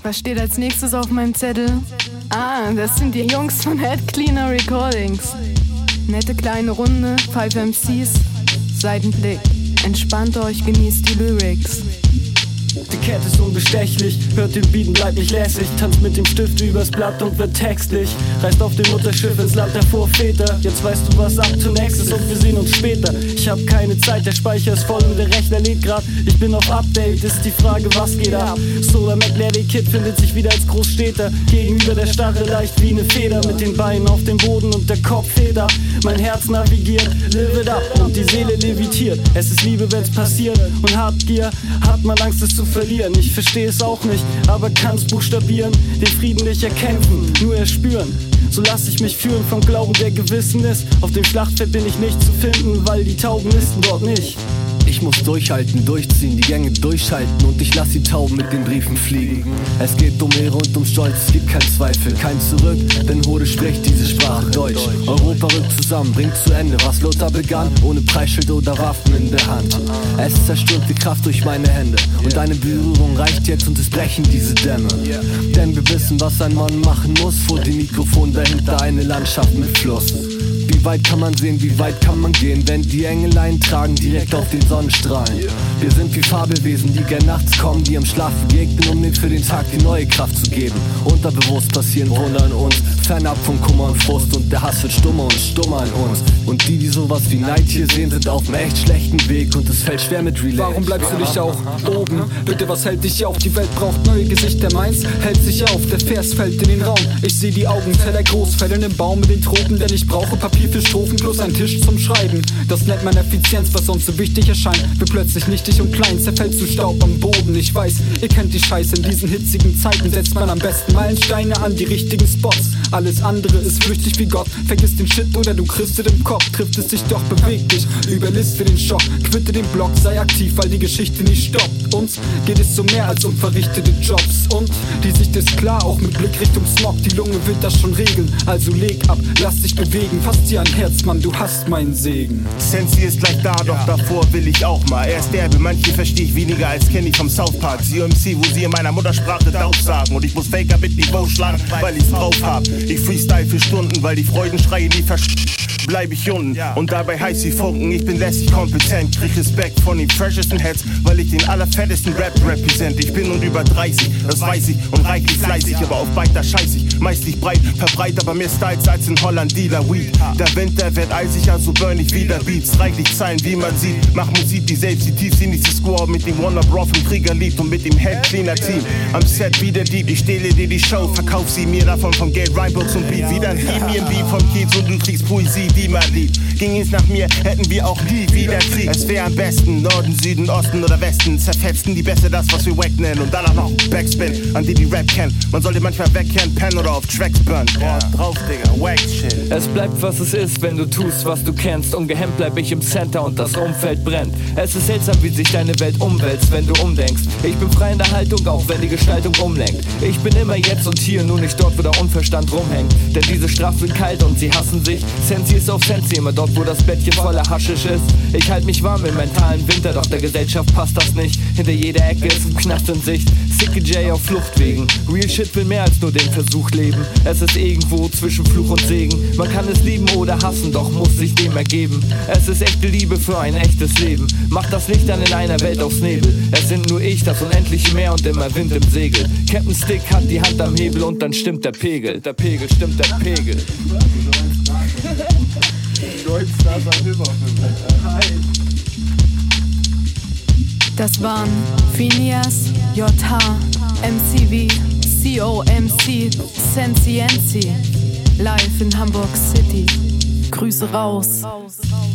Was steht als nächstes auf meinem Zettel? Ah, das sind die Jungs von Head Cleaner Recordings. Nette kleine Runde, 5 MCs, Seitenblick. Entspannt euch, genießt die Lyrics. Die Kette ist unbestechlich, hört den Beat und bleibt nicht lässig. Tanzt mit dem Stift übers Blatt und wird textlich. Reist auf dem Mutterschiff ins Land der Vorväter. Jetzt weißt du, was up to next ist und wir sehen uns später. Ich hab keine Zeit, der Speicher ist voll und der Rechner lädt grad. Ich bin auf Update, ist die Frage, was geht ab? Solar McLary Kid findet sich wieder als Großstädter. Gegenüber der Starre leicht wie eine Feder. Mit den Beinen auf dem Boden und der Kopf federt. Mein Herz navigiert, live it up und die Seele levitiert. Es ist Liebe, wenn's passiert und Habgier hat man Angst, es zu verlieren. Ich versteh es auch nicht, aber kann's buchstabieren. Den Frieden nicht erkämpfen, nur erspüren. So lass ich mich führen vom Glauben, der gewissen ist. Auf dem Schlachtfeld bin ich nicht zu finden, weil die Tauben nisten dort nicht. Ich muss durchhalten, durchziehen, die Gänge durchhalten und ich lass die Tauben mit den Briefen fliegen. Es geht um Ehre und um Stolz, es gibt kein Zweifel, kein Zurück, denn Hode spricht diese Sprache Deutsch. Europa rückt zusammen, bringt zu Ende, was Lothar begann, ohne Preisschild oder Waffen in der Hand. Es zerstört die Kraft durch meine Hände und deine Berührung reicht jetzt und es brechen diese Dämme. Denn wir wissen, was ein Mann machen muss, vor dem Mikrofon dahinter eine Landschaft mit Fluss. Wie weit kann man sehen, wie weit kann man gehen, wenn die Engelein tragen direkt auf den Sonnenstrahlen. Wir sind wie Fabelwesen, die gern nachts kommen, die im Schlaf begegnen, um mir für den Tag die neue Kraft zu geben. Unterbewusst passieren Wunder in uns, fernab von Kummer und Frust und der Hass wird stummer und stummer in uns. Und die sowas wie Neid hier sehen, sind auf einem echt schlechten Weg und es fällt schwer mit Relay. Warum bleibst du nicht auch oben? Bitte, was hält dich auf? Die Welt braucht neue Gesichter, meins hält sich auf, der Vers fällt in den Raum. Ich seh die Augenteller groß, fällen im Baum mit den Tropen, denn ich brauche Papier für Strophen plus ein Tisch zum Schreiben. Das nennt man Effizienz, was sonst so wichtig erscheint, wird plötzlich nichtig und klein, zerfällt zu Staub am Boden. Ich weiß, ihr kennt die Scheiße, in diesen hitzigen Zeiten setzt man am besten Meilensteine an die richtigen Spots. Alles andere ist flüchtig wie Gott, vergiss den Shit oder du kriegst es im Kopf. Trifft es dich doch, beweg dich, überliste den Schock, quitte den Block, sei aktiv, weil die Geschichte nicht stoppt. Uns geht es so mehr als um verrichtete Jobs und die Sicht ist klar, auch mit Blick Richtung Smog. Die Lunge wird das schon regeln, also leg ab, lass dich bewegen, fass dir ein Herz, Mann, du hast meinen Segen. Sensi ist gleich da, doch davor will ich auch mal. Er ist derbe, manche versteh ich weniger als Kenny vom South Park. Sie MC, wo sie in meiner Muttersprache Dauf sagen. Und ich muss Faker mit Niveau schlagen, weil ich's drauf hab. Ich freestyle für Stunden, weil die Freudenschreie nie bleib ich unten und dabei heiß wie Funken. Ich bin lässig kompetent, krieg Respekt von den freshesten Heads, weil ich den allerfettesten Rap represent. Ich bin und über 30, das weiß ich und reichlich fleißig, aber auf Biter scheiß ich. Meist nicht breit, verbreit aber mehr Styles als in Holland Dealer Weed. Der Winter wird eisig, also burn ich wieder Beats. Reichlich Zeilen, wie man sieht, mach Musik, die selbst die tiefsinnigste Squad mit dem Wonder Bro vom Krieger liebt und mit dem Head Cleaner Team. Am Set wie der Dieb, ich stehle dir die Show, verkauf sie mir davon vom Geld, Rhymebooks und Beat. Wieder ein Beat vom Kiez und du kriegst Poesie, die man liebt. Ging es nach mir, hätten wir auch nie wieder Krieg. Es wäre am besten Norden, Süden, Osten oder Westen. Zerfetzten die besser das, was wir wack nennen. Und danach noch Backspin, an die Rap kennen. Man sollte manchmal wegkehren, pennen oder auf Tracks burn. Drauf, Digga, wack shit. Es bleibt, was es ist, wenn du tust, was du kennst. Ungehemmt bleib ich im Center und das Umfeld brennt. Es ist seltsam, wie sich deine Welt umwälzt, wenn du umdenkst. Ich bin frei in der Haltung, auch wenn die Gestaltung umlenkt. Ich bin immer jetzt und hier, nur nicht dort, wo der Unverstand rumhängt. Denn diese Strafen sind kalt und sie hassen sich. Sensi ist auf Sensi, immer dort, wo das Bettchen voller Haschisch ist. Ich halt mich warm im mentalen Winter, doch der Gesellschaft passt das nicht. Hinter jeder Ecke ist ein Knast in Sicht. Sicke J auf Fluchtwegen. Real Shit will mehr als nur den Versuch leben. Es ist irgendwo zwischen Fluch und Segen. Man kann es lieben oder hassen, doch muss sich dem ergeben. Es ist echte Liebe für ein echtes Leben. Macht das Licht dann in einer Welt aus Nebel. Es sind nur ich, das unendliche Meer und immer Wind im Segel. Captain Stick hat die Hand am Hebel und dann stimmt der Pegel. Der Pegel, stimmt der Pegel. Das waren Phineas, JH, MCV, COMC, Sensi NC, live in Hamburg City. Grüße raus.